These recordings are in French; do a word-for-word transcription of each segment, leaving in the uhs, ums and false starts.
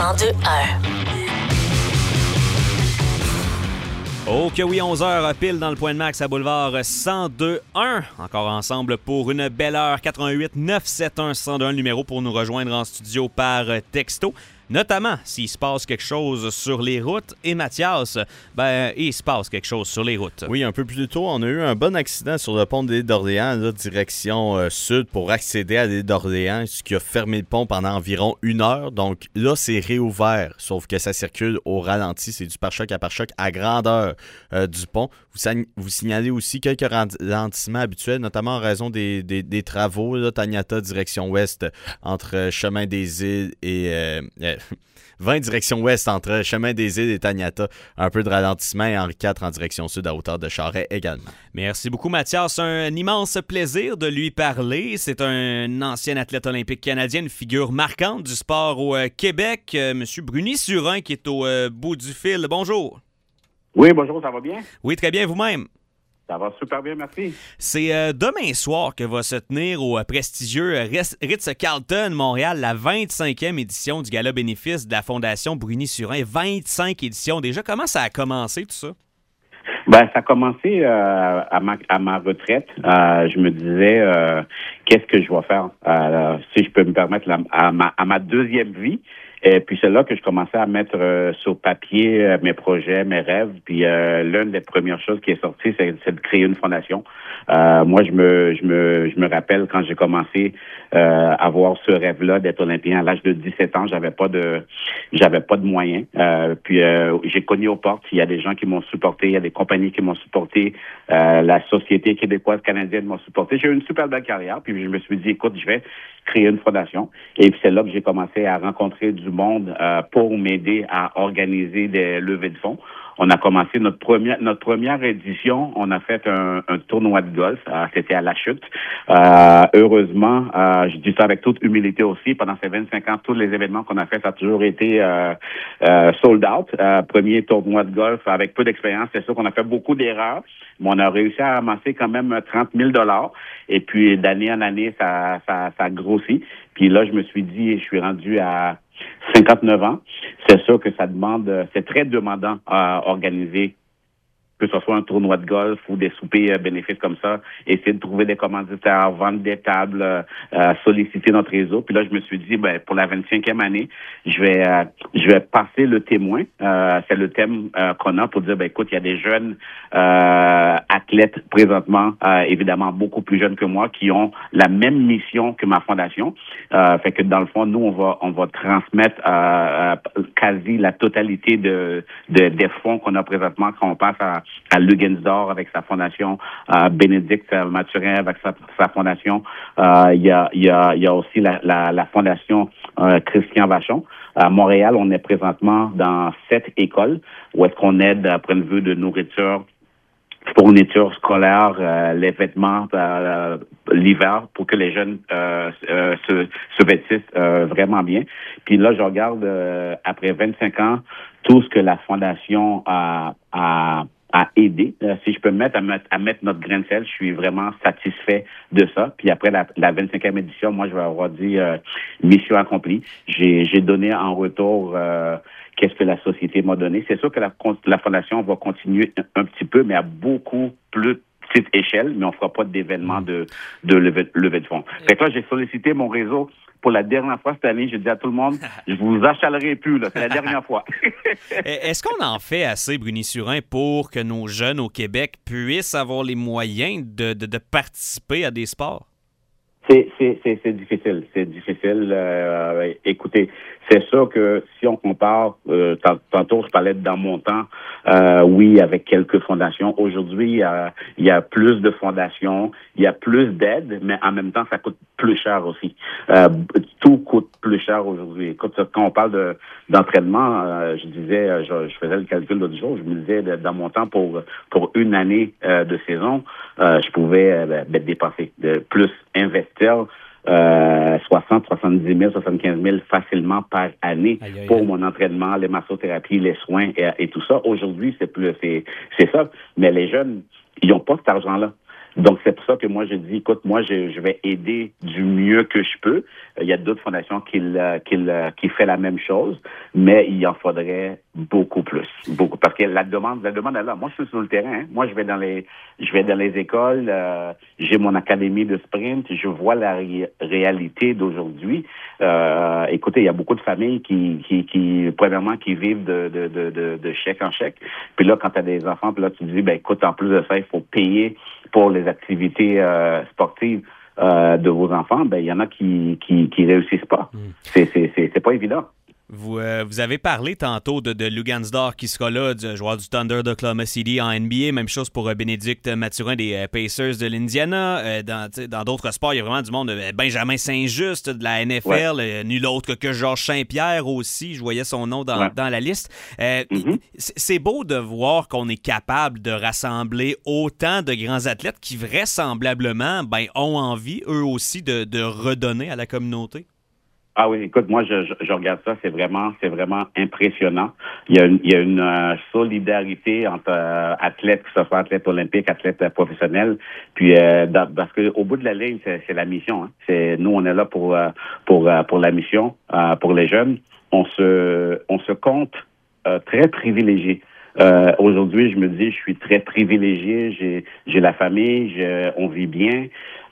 cent deux un. Oh que oui, onze heures pile dans le Point de Max à Boulevard cent deux un. Encore ensemble pour une belle heure. quatre un huit neuf sept un cent deux un, le numéro pour nous rejoindre en studio par texto. Notamment s'il se passe quelque chose sur les routes. Et Mathias, ben, il se passe quelque chose sur les routes. Oui, un peu plus tôt, on a eu un bon accident sur le pont de l'île d'Orléans, là, direction euh, sud, pour accéder à l'île d'Orléans, ce qui a fermé le pont pendant environ une heure. Donc là, c'est réouvert, sauf que ça circule au ralenti. C'est du pare-choc à pare-choc à grandeur euh, du pont. Vous, san- vous signalez aussi quelques ralentissements habituels, notamment en raison des, des, des travaux, là, Taniata, direction ouest, entre euh, Chemin des Îles et... Euh, euh, vingt direction ouest entre Chemin des Îles et Taniata. Un peu de ralentissement et Henri quatre en direction sud à hauteur de Charest également. Merci beaucoup Mathias. Un immense plaisir de lui parler. C'est un ancien athlète olympique canadien, une figure marquante du sport au euh, Québec. Euh, Monsieur Bruni-Surin qui est au euh, bout du fil. Bonjour. Oui, bonjour, ça va bien? Oui, très bien, vous-même. Ça va super bien, merci. C'est euh, demain soir que va se tenir au euh, prestigieux Ritz-Carlton Montréal la vingt-cinquième édition du gala bénéfice de la Fondation Bruni-Surin. vingt-cinq éditions déjà. Comment ça a commencé tout ça? Ben, ça a commencé euh, à, ma, à ma retraite. Euh, je me disais, euh, qu'est-ce que je vais faire, euh, si je peux me permettre, la, à, ma, à ma deuxième vie. Et puis c'est là que je commençais à mettre euh, sur papier euh, mes projets, mes rêves. Puis euh, l'une des premières choses qui est sortie, c'est, c'est de créer une fondation. Euh, moi, je me, je me, je me rappelle quand j'ai commencé euh, à avoir ce rêve-là d'être olympien à l'âge de dix-sept ans, j'avais pas de, j'avais pas de moyens. Euh, puis euh, j'ai cogné aux portes. Il y a des gens qui m'ont supporté, il y a des compagnies qui m'ont supporté, euh, la société québécoise canadienne m'a supporté. J'ai eu une super belle carrière. Puis je me suis dit, écoute, je vais créer une fondation. Et puis c'est là que j'ai commencé à rencontrer du monde euh, pour m'aider à organiser des levées de fonds. On a commencé notre première notre première édition. On a fait un, un tournoi de golf. Euh, c'était à La Chute. Euh, heureusement, euh, je dis ça avec toute humilité aussi. Pendant ces vingt-cinq ans, tous les événements qu'on a fait, ça a toujours été euh, euh, sold out. Euh, premier tournoi de golf avec peu d'expérience. C'est sûr qu'on a fait beaucoup d'erreurs, mais on a réussi à ramasser quand même trente mille dollars. Et puis d'année en année, ça ça ça grossit. Puis là, je me suis dit, je suis rendu à cinquante-neuf ans. C'est sûr que ça demande, c'est très demandant à organiser, que ce soit un tournoi de golf ou des soupers euh, bénéfices comme ça, essayer de trouver des commanditaires, vendre des tables, euh, solliciter notre réseau. Puis là, je me suis dit, ben pour la vingt-cinquième année, je vais euh, je vais passer le témoin. Euh, c'est le thème euh, qu'on a pour dire, ben écoute, il y a des jeunes euh, athlètes présentement, euh, évidemment beaucoup plus jeunes que moi, qui ont la même mission que ma fondation. Euh, fait que dans le fond, nous, on va on va transmettre euh, quasi la totalité de, de des fonds qu'on a présentement quand on passe à à Lugansdor avec sa fondation, à Bénédicte Mathurin avec sa, sa fondation. Euh, il y a, il y a, il y a aussi la, la, la fondation euh, Christian Vachon. À Montréal, on est présentement dans sept écoles où est-ce qu'on aide à point de vue de nourriture, fourniture scolaire, euh, les vêtements euh, l'hiver pour que les jeunes euh, euh, se, se vêtissent euh, vraiment bien. Puis là, je regarde euh, après vingt-cinq ans tout ce que la fondation a, a à aider. Euh, si je peux me mettre à, mettre à mettre notre grain de sel, je suis vraiment satisfait de ça. Puis après la, la vingt-cinquième édition, moi, je vais avoir dit euh, mission accomplie. J'ai, j'ai donné en retour euh, qu'est-ce que la société m'a donné. C'est sûr que la, la fondation va continuer un, un petit peu, mais à beaucoup plus petite échelle, mais on fera pas d'événement de, de levée, levée de fonds. Fait que là, j'ai sollicité mon réseau pour la dernière fois cette année. Je dis à tout le monde, je vous achalerai plus, là. C'est la dernière fois. Est-ce qu'on en fait assez, Bruni-Surin, pour que nos jeunes au Québec puissent avoir les moyens de, de, de participer à des sports? C'est, c'est, c'est, c'est difficile. C'est difficile. Euh, écoutez, c'est sûr que si on compare, euh, tantôt je parlais dans mon temps, euh, oui, avec quelques fondations. Aujourd'hui, euh, il y a plus de fondations, il y a plus d'aides, mais en même temps, ça coûte plus cher aussi. Euh, tout coûte plus cher aujourd'hui. Écoute, quand on parle de, d'entraînement, euh, je disais, je, je faisais le calcul l'autre jour, je me disais, dans mon temps, pour pour une année euh, de saison, euh, je pouvais euh, ben, dépenser, de plus investir euh, soixante, soixante-dix mille, soixante-quinze mille facilement par année aïe, aïe, pour aïe. Mon entraînement, les massothérapies, les soins et, et tout ça. Aujourd'hui, c'est plus, c'est, c'est ça. Mais les jeunes, ils n'ont pas cet argent-là. Donc, c'est pour ça que moi, je dis, écoute, moi, je, je vais aider du mieux que je peux. Il y a d'autres fondations qui, qui, qui font la même chose, mais il en faudrait beaucoup plus. Beaucoup. Parce que la demande, la demande est là. Moi, je suis sur le terrain. Hein. Moi, je vais dans les, je vais dans les écoles. Euh, j'ai mon académie de sprint. Je vois la ré- réalité d'aujourd'hui. Euh, écoutez, il y a beaucoup de familles qui, qui, qui premièrement, qui vivent de, de, de, de, de chèque en chèque. Puis là, quand tu as des enfants, puis là, tu te dis, ben, écoute, en plus de ça, il faut payer pour les activités euh, sportives euh, de vos enfants. Ben, il y en a qui, qui, qui réussissent pas. Mm. C'est, c'est, c'est, c'est pas évident. Vous, euh, vous avez parlé tantôt de, de Lugansdor qui sera là, du joueur du Thunder d'Oklahoma City en N B A. Même chose pour euh, Bénédicte Mathurin des euh, Pacers de l'Indiana. Euh, dans, dans d'autres sports, il y a vraiment du monde. Euh, Benjamin Saint-Just de la N F L. Ouais. Euh, nul autre que Georges Saint-Pierre aussi. Je voyais son nom dans, ouais. dans la liste. Euh, mm-hmm. C'est beau de voir qu'on est capable de rassembler autant de grands athlètes qui vraisemblablement ben, ont envie, eux aussi, de, de redonner à la communauté. Ah oui, écoute, moi, je, je, je regarde ça, c'est vraiment, c'est vraiment impressionnant. Il y a une, il y a une euh, solidarité entre euh, athlètes, que ce soit athlètes olympiques, athlètes euh, professionnels, puis euh, dans, parce que au bout de la ligne, c'est, c'est la mission. Hein. C'est nous, on est là pour euh, pour euh, pour la mission, euh, pour les jeunes. On se on se compte euh, très privilégiés. Euh, aujourd'hui, je me dis, je suis très privilégié. J'ai, j'ai la famille, je, on vit bien.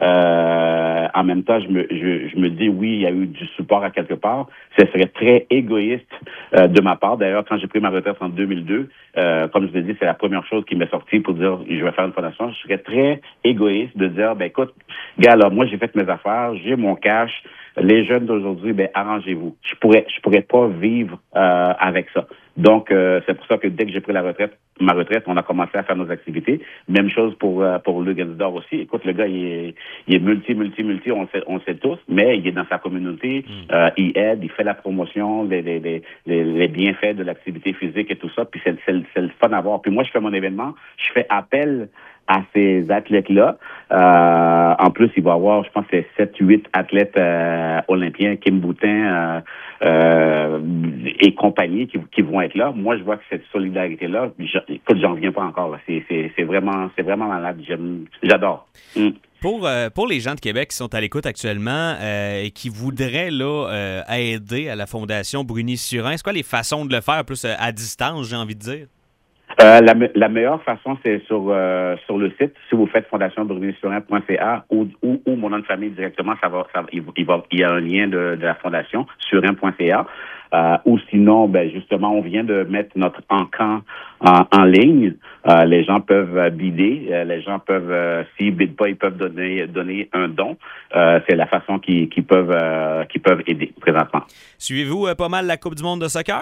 Euh, en même temps, je me, je, je me dis, oui, il y a eu du support à quelque part. Ce serait très égoïste euh, de ma part. D'ailleurs, quand j'ai pris ma retraite en deux mille deux, euh, comme je l'ai dit, c'est la première chose qui m'est sortie pour dire, je vais faire une fondation. Je serais très égoïste de dire, ben écoute, gars, alors moi, j'ai fait mes affaires, j'ai mon cash. Les jeunes d'aujourd'hui, ben arrangez-vous. Je pourrais, je pourrais pas vivre euh, avec ça. Donc, euh, c'est pour ça que dès que j'ai pris la retraite, ma retraite, on a commencé à faire nos activités. Même chose pour euh, pour Lugansdor aussi. Écoute, le gars, il est, il est multi, multi, multi, on le sait, on le sait tous, mais il est dans sa communauté, mm. euh, il aide, il fait la promotion, les, les, les, les bienfaits de l'activité physique et tout ça, puis c'est, c'est, c'est le fun à voir. Puis moi, je fais mon événement, je fais appel à ces athlètes-là. Euh, en plus, il va y avoir, je pense, c'est sept huit athlètes euh, olympiens, Kim Boutin euh, euh, et compagnie qui, qui vont être là. Moi, je vois que cette solidarité-là, je, écoute, j'en reviens pas encore. Là. C'est, c'est, c'est vraiment, c'est vraiment malade. J'aime, j'adore. Mm. Pour, euh, pour les gens de Québec qui sont à l'écoute actuellement euh, et qui voudraient là, euh, aider à la Fondation Bruni-Surin, c'est quoi les façons de le faire, plus euh, à distance, j'ai envie de dire? Euh, la, la meilleure façon, c'est sur euh, sur le site. Si vous faites fondation bruni surin point c a ou, ou, ou mon nom de famille directement, ça va, ça, il, il, va, il y a un lien de, de la fondation, surin point c a. Euh, ou sinon, ben justement, on vient de mettre notre encan en, en ligne. Euh, les gens peuvent bider. Euh, les gens peuvent, euh, s'ils bident pas, ils peuvent donner donner un don. Euh, c'est la façon qu'ils, qu'ils peuvent euh, qu'ils peuvent aider présentement. Suivez-vous euh, pas mal la Coupe du monde de soccer?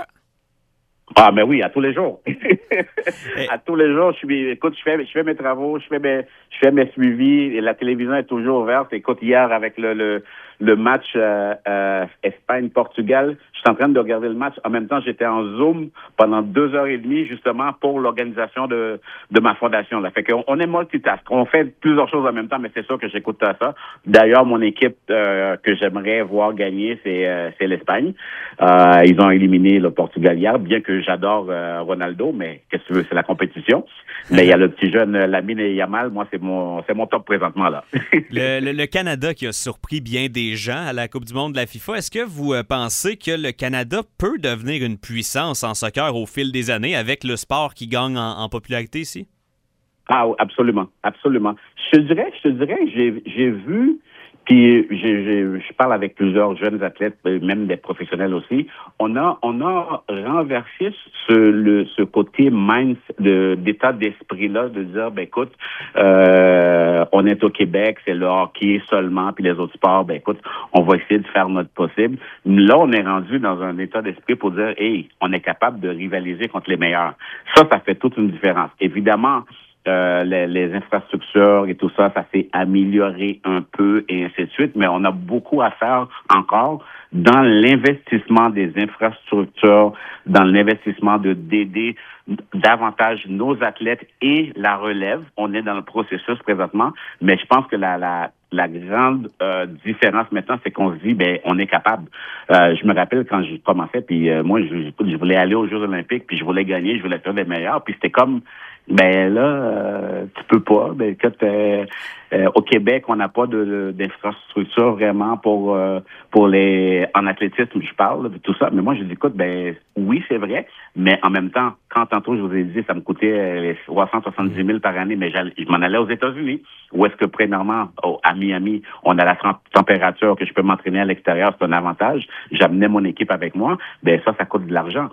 Ah, mais oui, à tous les jours. À tous les jours, je suis, écoute, je fais, je fais mes travaux, je fais mes, je fais mes suivis, et la télévision est toujours ouverte. Écoute, hier, avec le, le, le match, euh, euh, Espagne-Portugal, je suis en train de regarder le match. En même temps, j'étais en Zoom pendant deux heures et demie, justement, pour l'organisation de, de ma fondation, là. Fait qu'on, on est multitask. On fait plusieurs choses en même temps, mais c'est sûr que j'écoute ça. D'ailleurs, mon équipe, euh, que j'aimerais voir gagner, c'est, euh, c'est l'Espagne. Euh, ils ont éliminé le Portugal hier, bien que j'adore euh, Ronaldo, mais qu'est-ce que tu veux, c'est la compétition. Mais il y a le petit jeune Lamine Yamal, moi c'est mon c'est mon top présentement là. le, le, le Canada qui a surpris bien des gens à la Coupe du monde de la FIFA, est-ce que vous euh, pensez que le Canada peut devenir une puissance en soccer au fil des années avec le sport qui gagne en, en popularité ici? Ah, absolument, absolument. Je te dirais, je te dirais, j'ai j'ai vu. Puis j'ai, j'ai, je parle avec plusieurs jeunes athlètes, même des professionnels aussi. On a, on a renversé ce, le, ce côté minds de, d'état d'esprit là, de dire, ben écoute, euh, on est au Québec, c'est le hockey seulement, puis les autres sports, ben écoute, on va essayer de faire notre possible. Là, on est rendu dans un état d'esprit pour dire, hey, on est capable de rivaliser contre les meilleurs. Ça, ça fait toute une différence. Évidemment. Euh, les, les infrastructures et tout ça, ça s'est amélioré un peu et ainsi de suite, mais on a beaucoup à faire encore dans l'investissement des infrastructures, dans l'investissement de d'aider davantage nos athlètes et la relève. On est dans le processus présentement, mais je pense que la, la, la grande euh, différence maintenant, c'est qu'on se dit, ben, on est capable. Euh, je me rappelle quand j'ai commencé, puis euh, moi, je, je voulais aller aux Jeux olympiques, puis je voulais gagner, je voulais faire les meilleurs, puis c'était comme Ben là, euh, tu peux pas. Ben, écoute, euh, euh, au Québec, on n'a pas de, d'infrastructure vraiment pour euh, pour les en athlétisme, je parle de tout ça. Mais moi, je dis, écoute, ben oui, c'est vrai, mais en même temps, quand tantôt je vous ai dit, ça me coûtait soixante soixante-dix mille par année, mais je m'en allais aux États-Unis, où est-ce que premièrement, oh, à Miami, on a la température que je peux m'entraîner à l'extérieur, c'est un avantage. J'amenais mon équipe avec moi, ben ça, ça coûte de l'argent.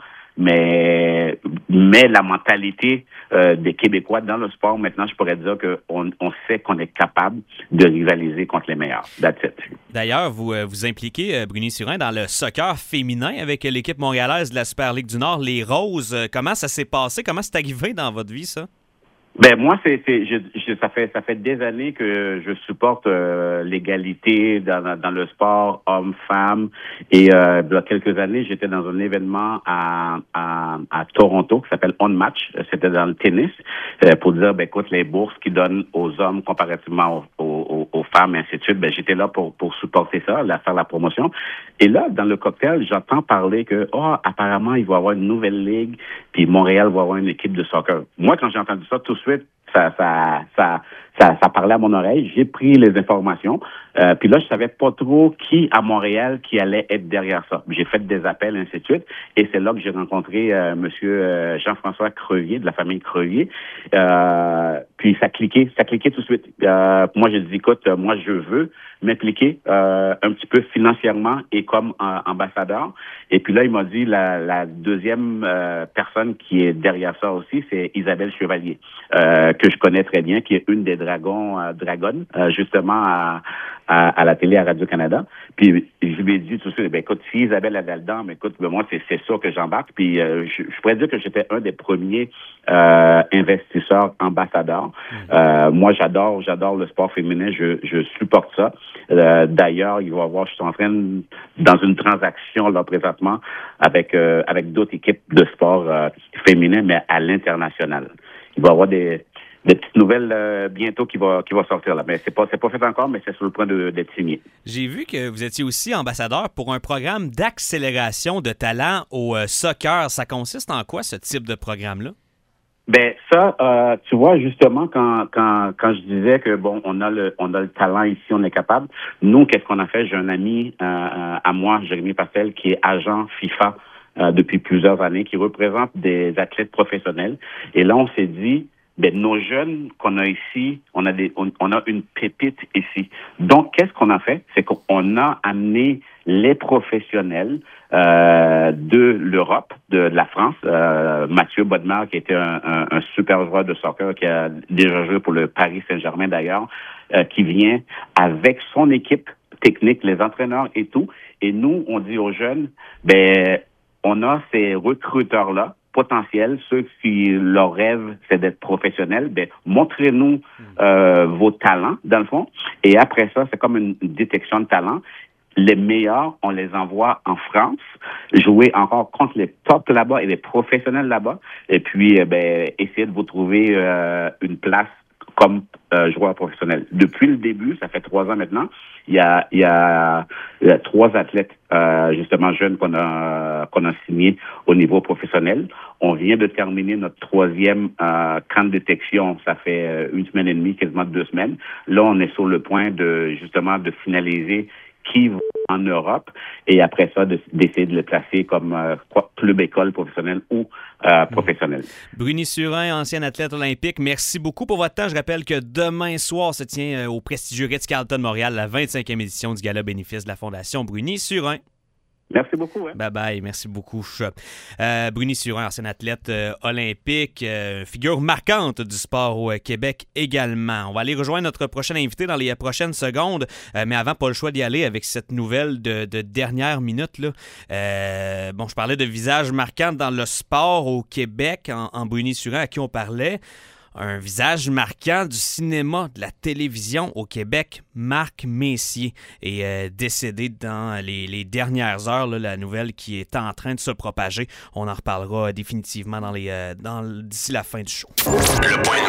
Mais mais la mentalité euh, des Québécois dans le sport, maintenant, je pourrais dire qu'on on sait qu'on est capable de rivaliser contre les meilleurs. That's it. D'ailleurs, vous euh, vous impliquez, Bruni Surin, dans le soccer féminin avec l'équipe montréalaise de la Super Ligue du Nord, les Roses. Comment ça s'est passé? Comment c'est arrivé dans votre vie, ça? Ben moi, c'est, c'est je, je, ça fait ça fait des années que je supporte euh, l'égalité dans, dans le sport homme-femme. Et euh, il y a quelques années, j'étais dans un événement à à, à Toronto qui s'appelle On Match. C'était dans le tennis euh, pour dire, ben écoute, les bourses qu'ils donnent aux hommes comparativement aux, aux, aux femmes et ainsi de suite. Ben j'étais là pour pour supporter ça, là, faire la promotion. Et là, dans le cocktail, j'entends parler que oh apparemment il va y avoir une nouvelle ligue, puis Montréal va avoir une équipe de soccer. Moi, quand j'ai entendu ça, tout de suite, ça, ça, ça, ça, ça parlait à mon oreille. J'ai pris les informations. Euh, puis là, je savais pas trop qui à Montréal qui allait être derrière ça. J'ai fait des appels, ainsi de suite. Et c'est là que j'ai rencontré euh, Monsieur euh, Jean-François Crevier, de la famille Crevier. Euh, puis ça cliquait, ça cliquait tout de suite. Euh, moi, j'ai dit, écoute, moi, je veux m'impliquer euh, un petit peu financièrement et comme euh, ambassadeur. Et puis là, il m'a dit, la, la deuxième euh, personne qui est derrière ça aussi, c'est Isabelle Chevalier, euh, que je connais très bien, qui est une des dragons, euh, dragonnes, euh, justement à, à, à la télé à Radio-Canada. Puis je lui ai dit tout de suite, ben écoute, si Isabelle avait dedans, mais écoute, ben, moi, c'est, c'est sûr que j'embarque. Puis euh, je, je pourrais dire que j'étais un des premiers euh, investisseurs ambassadeurs. Mmh. Euh, moi, j'adore, j'adore le sport féminin, je, je supporte ça. Euh, d'ailleurs, il va y avoir, je suis en train de, dans une transaction là présentement avec euh, avec d'autres équipes de sport euh, féminin, mais à l'international. Il va y avoir des des petites nouvelles euh, bientôt qui va qui va sortir là, mais c'est pas c'est pas fait encore, mais c'est sur le point de, d'être signé. J'ai vu que vous étiez aussi ambassadeur pour un programme d'accélération de talent au euh, soccer. Ça consiste en quoi ce type de programme-là? Ben ça, euh, tu vois justement quand quand quand je disais que bon, on a le on a le talent ici, on est capable. Nous, qu'est-ce qu'on a fait? J'ai un ami euh, à moi, Jérémy Pastel, qui est agent FIFA euh, depuis plusieurs années, qui représente des athlètes professionnels. Et là, on s'est dit, ben nos jeunes qu'on a ici, on a des on, on a une pépite ici. Donc, qu'est-ce qu'on a fait? C'est qu'on a amené les professionnels euh, de l'Europe, de, de la France. Euh, Mathieu Bodmer, qui était un, un, un super joueur de soccer, qui a déjà joué pour le Paris Saint-Germain d'ailleurs, euh, qui vient avec son équipe technique, les entraîneurs et tout. Et nous, on dit aux jeunes, ben on a ces recruteurs-là potentiels, ceux qui leur rêve, c'est d'être professionnels, ben montrez-nous euh, vos talents, dans le fond. Et après ça, c'est comme une détection de talent. Les meilleurs, on les envoie en France, jouer encore contre les tops là-bas et les professionnels là-bas. Et puis, eh ben, essayer de vous trouver euh, une place comme euh, joueur professionnel. Depuis le début, ça fait trois ans maintenant, il y a, il y a, il y a trois athlètes euh, justement jeunes qu'on a qu'on a signés au niveau professionnel. On vient de terminer notre troisième euh, camp de détection. Ça fait une semaine et demie, quasiment deux semaines. Là, on est sur le point de justement de finaliser qui va en Europe et après ça, de, d'essayer de le placer comme euh, club école professionnelle ou euh, professionnel. Bruni Surin, ancien athlète olympique, merci beaucoup pour votre temps. Je rappelle que demain soir se tient au prestigieux Ritz-Carlton Montréal la vingt-cinquième édition du Gala bénéfice de la Fondation Bruni Surin. Merci beaucoup. Hein? Bye bye, merci beaucoup. Euh, Bruni Surin, ancien athlète euh, olympique, euh, figure marquante du sport au euh, Québec également. On va aller rejoindre notre prochain invité dans les euh, prochaines secondes, euh, mais avant, pas le choix d'y aller avec cette nouvelle de, de dernière minute. Là. Euh, bon, je parlais de visage marquant dans le sport au Québec, en, en Bruni Surin, à qui on parlait. Un visage marquant du cinéma, de la télévision au Québec, Marc Messier, est euh, décédé dans les, les dernières heures. Là, la nouvelle qui est en train de se propager. On en reparlera définitivement dans les, euh, dans, d'ici la fin du show. Le point